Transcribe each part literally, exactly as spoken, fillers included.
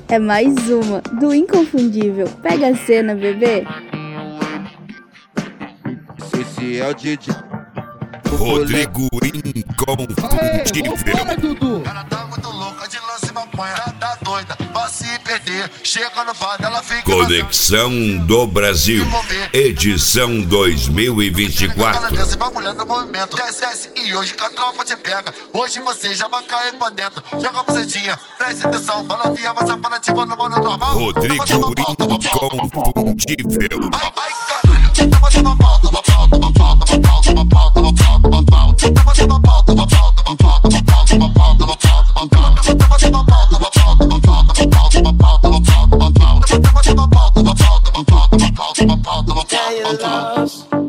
é mais uma do Inconfundível. Pega a cena, bebê. Esse é o D J Rodrigo Inconfundível. Vai, Dudu. Ela tá muito louca de lance maconha, tá doida, vai se perder. Chega no vado, ela fica. Conexão do Brasil, edição dois mil e vinte e quatro. Você vai mulher no movimento, desce e hoje que a tropa te pega. Hoje você já vai cair pra dentro. Joga a bucetinha, presta atenção, fala via, mas a para tipo no modo normal. Rodrigo Inconfundível. Vai, vai, caralho. Tenta fazer uma pauta, uma pauta, uma pauta, uma pauta, uma pauta, uma pauta, uma pauta. Tenta fazer uma pauta, uma pauta, uma pauta, uma pauta, uma pauta, uma pauta, uma pauta. Tenta fazer uma pauta, uma pauta, uma pauta, uma pauta, uma pauta, uma pauta, uma pauta. Tenta fazer uma pauta, uma pauta, uma pauta, uma pauta, uma pauta, uma pauta, uma pauta.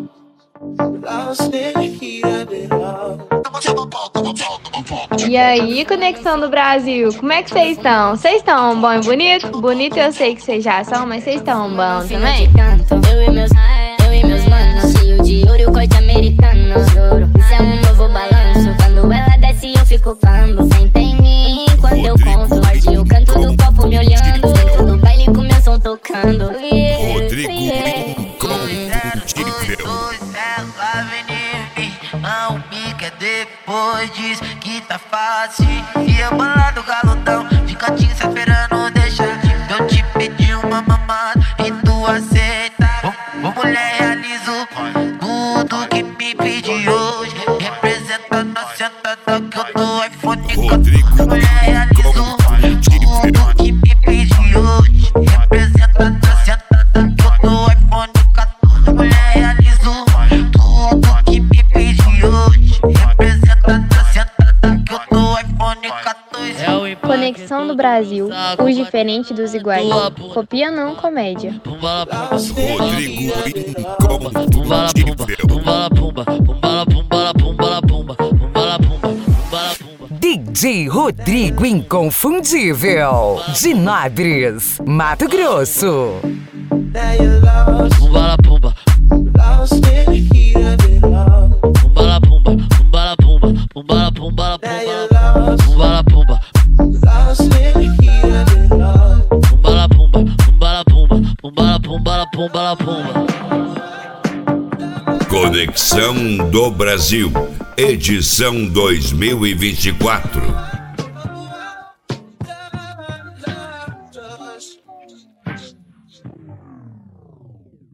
E aí, Conexão do Brasil, como é que vocês estão? Vocês estão bom e bonito? Bonito eu sei que vocês já são, mas vocês estão bom também? Eu e meus, eu e meus manos, cheio de ouro e o corte americano. Isso é um novo balanço, quando ela desce eu fico falando. Senta em mim enquanto eu conto, morde o canto do copo me olhando. Dentro do baile com meu som tocando. Rodrigo Inconfundível. Não pica depois diz que tá fácil. E eu bolado galudão, fica te esperando deixar. Eu te pedi uma mamada e tu aceita. Ô mulher, realizo tudo que me pedi hoje. Representa na sentada que eu tô iPhone quatorze. Ô mulher, realizo tudo que me pedi hoje. Representa na sentada que eu tô iPhone quatorze. Ô mulher, realizo tudo que me pedi hoje. Representa na sentada que eu tô iPhone quatorze. Conexão do Brasil, os diferentes dos iguais. Copia não, comédia. Rodrigo Inconfundível. D J Rodrigo Inconfundível, de Nabres, Mato Grosso. Conexão do Brasil, edição dois mil e vinte e quatro.